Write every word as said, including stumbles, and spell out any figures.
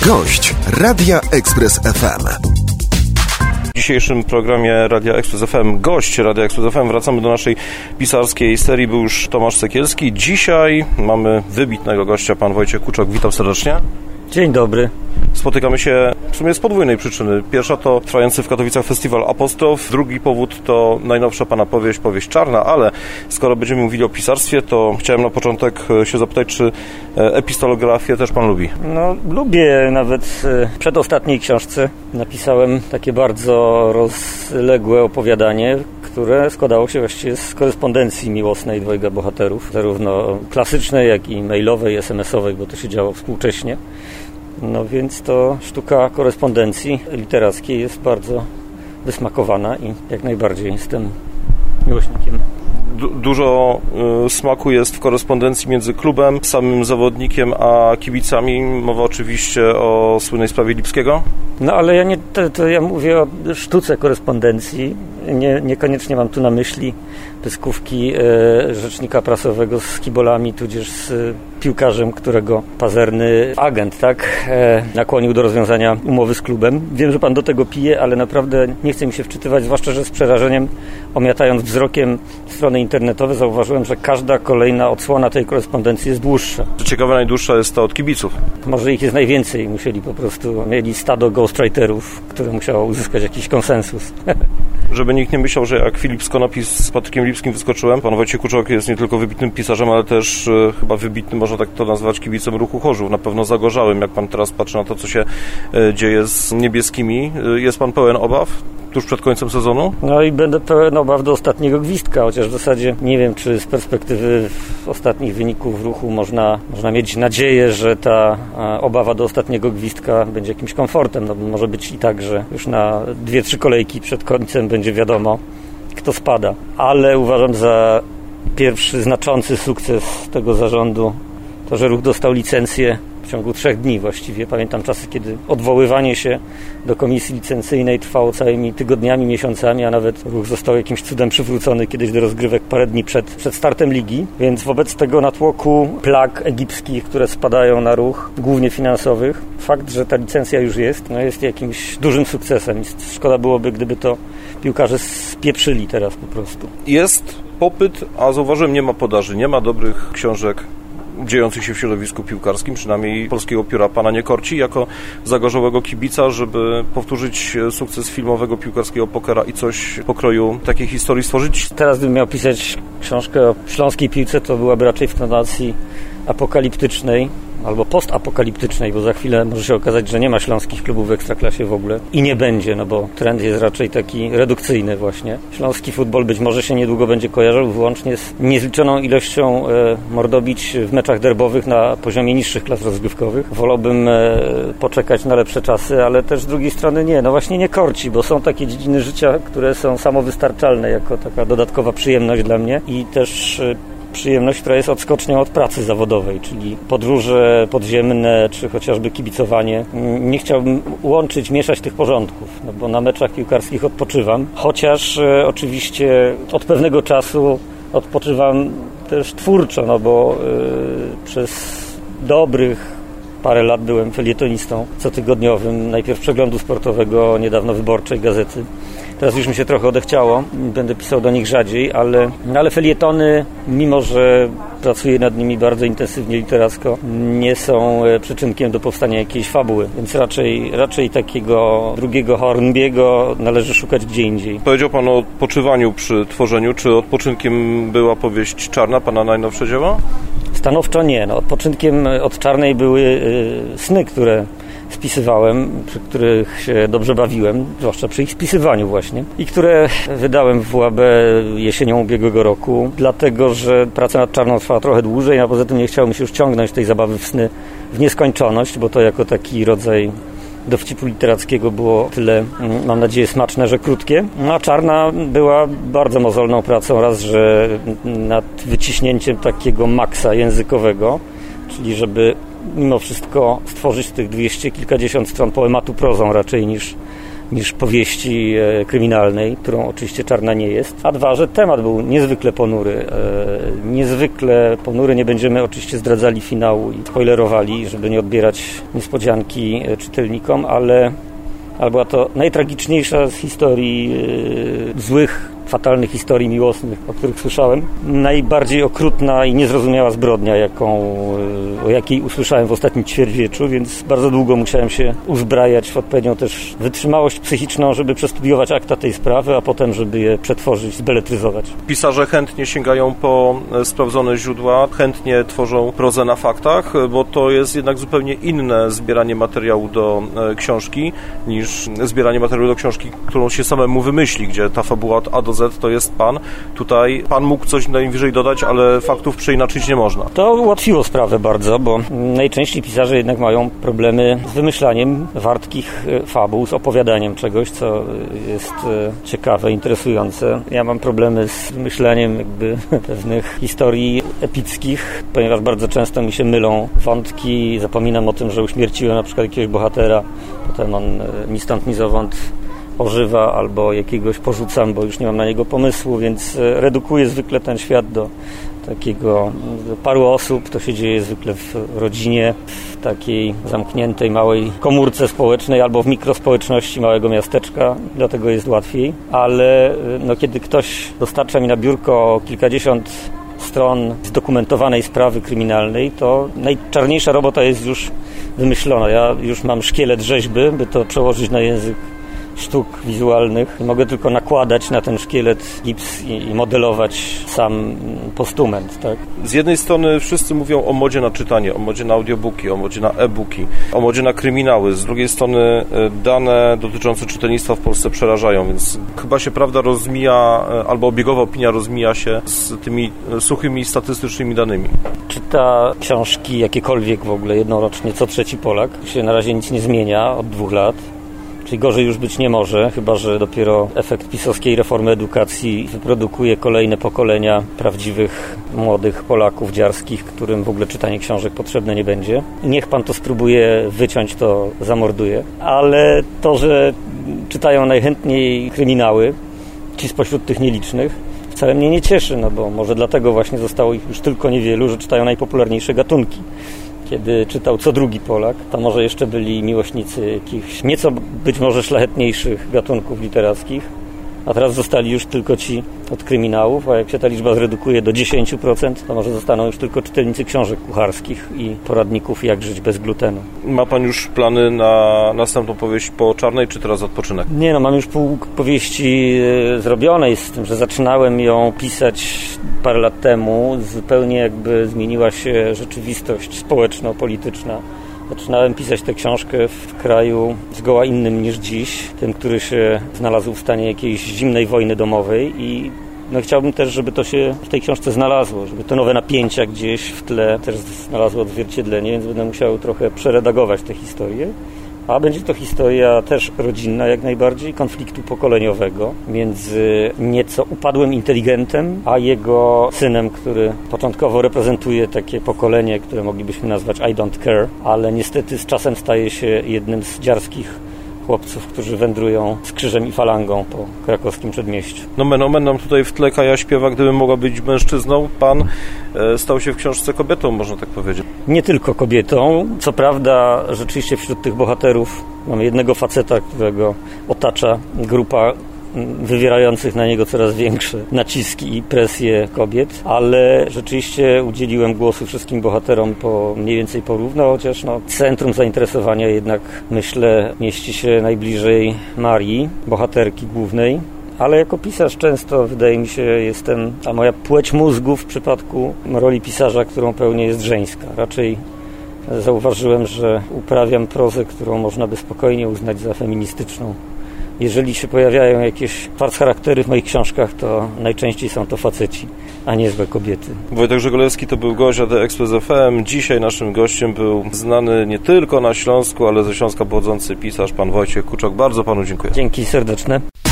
Gość Radia Express F M. W dzisiejszym programie Radia Express F M, gość Radia Express F M, wracamy do naszej pisarskiej serii, był już Tomasz Sekielski. Dzisiaj mamy wybitnego gościa, pan Wojciech Kuczok. Witam serdecznie. Dzień dobry. Spotykamy się w sumie z podwójnej przyczyny. Pierwsza to trwający w Katowicach festiwal Apostrof. Drugi powód to najnowsza pana powieść, powieść czarna, ale skoro będziemy mówili o pisarstwie, to chciałem na początek się zapytać, czy epistolografię też pan lubi? No, lubię. Nawet w przedostatniej książce napisałem takie bardzo rozległe opowiadanie, które składało się właściwie z korespondencji miłosnej dwojga bohaterów, zarówno klasycznej, jak i mailowej, es em esowej, bo to się działo współcześnie. No więc to sztuka korespondencji literackiej jest bardzo wysmakowana i jak najbardziej jestem miłośnikiem. Du- dużo y, smaku jest w korespondencji między klubem, samym zawodnikiem, a kibicami. Mowa oczywiście o słynnej sprawie Lipskiego. No ale ja nie, to, to ja mówię o sztuce korespondencji. Nie, niekoniecznie mam tu na myśli pyskówki e, rzecznika prasowego z kibolami, tudzież z e, piłkarzem, którego pazerny agent tak e, nakłonił do rozwiązania umowy z klubem. Wiem, że pan do tego pije, ale naprawdę nie chce mi się wczytywać, zwłaszcza, że z przerażeniem, omiatając wzrokiem strony internetowe, zauważyłem, że każda kolejna odsłona tej korespondencji jest dłuższa. Co ciekawe, najdłuższa jest ta od kibiców. Może ich jest najwięcej. Musieli po prostu, mieli stado ghostwriterów, które musiało uzyskać jakiś konsensus. Żeby nikt nie myślał, że jak Filip z Konopis z Patrykiem Lipskim wyskoczyłem, pan Wojciech Kuczok jest nie tylko wybitnym pisarzem, ale też e, chyba wybitnym, można tak to nazwać, kibicem ruchu Chorzów. Na pewno zagorzałym, jak pan teraz patrzy na to, co się e, dzieje z niebieskimi. E, jest pan pełen obaw tuż przed końcem sezonu? No i będę pełen obaw do ostatniego gwizdka, chociaż w zasadzie nie wiem, czy z perspektywy ostatnich wyników ruchu można, można mieć nadzieję, że ta e, obawa do ostatniego gwizdka będzie jakimś komfortem. No, może być i tak, że już na dwie, trzy kolejki przed końcem będzie wiadomo, kto spada. Ale uważam za pierwszy znaczący sukces tego zarządu to, że ruch dostał licencję w ciągu trzech dni właściwie. Pamiętam czasy, kiedy odwoływanie się do komisji licencyjnej trwało całymi tygodniami, miesiącami, a nawet ruch został jakimś cudem przywrócony kiedyś do rozgrywek parę dni przed, przed startem ligi. Więc wobec tego natłoku plag egipskich, które spadają na ruch, głównie finansowych, fakt, że ta licencja już jest, no jest jakimś dużym sukcesem. Szkoda byłoby, gdyby to piłkarze spieprzyli teraz po prostu. Jest popyt, a zauważyłem, nie ma podaży, nie ma dobrych książek dziejących się w środowisku piłkarskim, przynajmniej polskiego pióra pana nie korci, jako zagorzałego kibica, żeby powtórzyć sukces filmowego piłkarskiego pokera i coś w pokroju takiej historii stworzyć? Teraz gdybym miał pisać książkę o śląskiej piłce, to byłaby raczej w tonacji apokaliptycznej albo postapokaliptycznej, bo za chwilę może się okazać, że nie ma śląskich klubów w Ekstraklasie w ogóle i nie będzie, no bo trend jest raczej taki redukcyjny właśnie. Śląski futbol być może się niedługo będzie kojarzył wyłącznie z niezliczoną ilością e, mordobić w meczach derbowych na poziomie niższych klas rozgrywkowych. Wolałbym e, poczekać na lepsze czasy, ale też z drugiej strony nie, no właśnie nie korci, bo są takie dziedziny życia, które są samowystarczalne jako taka dodatkowa przyjemność dla mnie i też e, przyjemność, która jest odskocznią od pracy zawodowej, czyli podróże podziemne, czy chociażby kibicowanie. Nie chciałbym łączyć, mieszać tych porządków, no bo na meczach piłkarskich odpoczywam, chociaż e, oczywiście od pewnego czasu odpoczywam też twórczo, no bo e, przez dobrych parę lat byłem felietonistą cotygodniowym, najpierw Przeglądu Sportowego, niedawno Wyborczej Gazety. Teraz już mi się trochę odechciało, będę pisał do nich rzadziej, ale, ale felietony, mimo że pracuję nad nimi bardzo intensywnie literacko, nie są przyczynkiem do powstania jakiejś fabuły, więc raczej, raczej takiego drugiego Hornbiego należy szukać gdzie indziej. Powiedział pan o odpoczywaniu przy tworzeniu. Czy odpoczynkiem była powieść czarna, pana najnowsze dzieło? Stanowczo nie. No, odpoczynkiem od czarnej były y, sny, które spisywałem, przy których się dobrze bawiłem, zwłaszcza przy ich spisywaniu właśnie i które wydałem w W A B jesienią ubiegłego roku, dlatego że praca nad czarną trwała trochę dłużej, a poza tym nie chciało mi się już ciągnąć tej zabawy w sny w nieskończoność, bo to jako taki rodzaj dowcipu literackiego było tyle, mam nadzieję, smaczne, że krótkie. No a czarna była bardzo mozolną pracą, raz, że nad wyciśnięciem takiego maksa językowego, czyli żeby mimo wszystko stworzyć z tych dwieście kilkadziesiąt stron poematu prozą raczej niż niż powieści kryminalnej, którą oczywiście Czarna nie jest. A dwa, że temat był niezwykle ponury. Niezwykle ponury. Nie będziemy oczywiście zdradzali finału i spoilerowali, żeby nie odbierać niespodzianki czytelnikom, ale, ale była to najtragiczniejsza z historii yy, złych, fatalnych historii miłosnych, o których słyszałem. Najbardziej okrutna i niezrozumiała zbrodnia, jaką, o jakiej usłyszałem w ostatnim ćwierćwieczu, więc bardzo długo musiałem się uzbrajać w odpowiednią też wytrzymałość psychiczną, żeby przestudiować akta tej sprawy, a potem, żeby je przetworzyć, zbeletryzować. Pisarze chętnie sięgają po sprawdzone źródła, chętnie tworzą prozę na faktach, bo to jest jednak zupełnie inne zbieranie materiału do książki, niż zbieranie materiału do książki, którą się samemu wymyśli, gdzie ta fabuła od A do Z to jest pan. Tutaj pan mógł coś najwyżej dodać, ale faktów przeinaczyć nie można. To ułatwiło sprawę bardzo, bo najczęściej pisarze jednak mają problemy z wymyślaniem wartkich fabuł, z opowiadaniem czegoś, co jest ciekawe, interesujące. Ja mam problemy z wymyślaniem jakby pewnych historii epickich, ponieważ bardzo często mi się mylą wątki, zapominam o tym, że uśmierciłem na przykład jakiegoś bohatera, potem on ni stąd, ni zowąd ożywa albo jakiegoś porzucam, bo już nie mam na niego pomysłu, więc redukuję zwykle ten świat do takiego do paru osób. To się dzieje zwykle w rodzinie, w takiej zamkniętej małej komórce społecznej albo w mikrospołeczności małego miasteczka, dlatego jest łatwiej. Ale no, kiedy ktoś dostarcza mi na biurko kilkadziesiąt stron zdokumentowanej sprawy kryminalnej, to najczarniejsza robota jest już wymyślona. Ja już mam szkielet rzeźby, by to przełożyć na język sztuk wizualnych. Mogę tylko nakładać na ten szkielet gips i, i modelować sam postument, tak? Z jednej strony wszyscy mówią o modzie na czytanie, o modzie na audiobooki, o modzie na e-booki, o modzie na kryminały. Z drugiej strony dane dotyczące czytelnictwa w Polsce przerażają, więc chyba się prawda rozmija, albo obiegowa opinia rozmija się z tymi suchymi statystycznymi danymi. Czyta książki jakiekolwiek w ogóle jednorocznie co trzeci Polak. Się na razie nic nie zmienia od dwóch lat. Czyli gorzej już być nie może, chyba że dopiero efekt pisowskiej reformy edukacji wyprodukuje kolejne pokolenia prawdziwych, młodych Polaków dziarskich, którym w ogóle czytanie książek potrzebne nie będzie. Niech pan to spróbuje wyciąć, to zamorduje. Ale to, że czytają najchętniej kryminały, ci spośród tych nielicznych, wcale mnie nie cieszy, no bo może dlatego właśnie zostało ich już tylko niewielu, że czytają najpopularniejsze gatunki. Kiedy czytał co drugi Polak, to może jeszcze byli miłośnicy jakichś nieco być może szlachetniejszych gatunków literackich, a teraz zostali już tylko ci od kryminałów, a jak się ta liczba zredukuje do dziesięć procent, to może zostaną już tylko czytelnicy książek kucharskich i poradników jak żyć bez glutenu. Ma pan już plany na następną powieść po Czarnej, czy teraz odpoczynek? Nie, no mam już pół powieści zrobionej, z tym, że zaczynałem ją pisać parę lat temu. Zupełnie jakby zmieniła się rzeczywistość społeczno-polityczna. Zaczynałem pisać tę książkę w kraju zgoła innym niż dziś, tym, który się znalazł w stanie jakiejś zimnej wojny domowej i no chciałbym też, żeby to się w tej książce znalazło, żeby te nowe napięcia gdzieś w tle też znalazło odzwierciedlenie, więc będę musiał trochę przeredagować tę historię. A będzie to historia też rodzinna jak najbardziej, konfliktu pokoleniowego między nieco upadłym inteligentem, a jego synem, który początkowo reprezentuje takie pokolenie, które moglibyśmy nazwać I don't care, ale niestety z czasem staje się jednym z dziarskich chłopców, którzy wędrują z krzyżem i falangą po krakowskim przedmieściu. No men omen nam tutaj w tle Kaja śpiewa, gdybym mogła być mężczyzną. Pan e, stał się w książce kobietą, można tak powiedzieć. Nie tylko kobietą. Co prawda rzeczywiście wśród tych bohaterów mamy jednego faceta, którego otacza grupa wywierających na niego coraz większe naciski i presje kobiet, ale rzeczywiście udzieliłem głosu wszystkim bohaterom po mniej więcej porówno, chociaż no, centrum zainteresowania jednak, myślę, mieści się najbliżej Marii, bohaterki głównej, ale jako pisarz często, wydaje mi się, jestem, a moja płeć mózgu w przypadku roli pisarza, którą pełnię, jest żeńska. Raczej zauważyłem, że uprawiam prozę, którą można by spokojnie uznać za feministyczną. Jeżeli się pojawiają jakieś farc charaktery w moich książkach, to najczęściej są to faceci, a nie złe kobiety. Wojtek Żegolewski to był gość A D Express F M. Dzisiaj naszym gościem był znany nie tylko na Śląsku, ale ze Śląska pochodzący pisarz pan Wojciech Kuczok. Bardzo panu dziękuję. Dzięki serdeczne.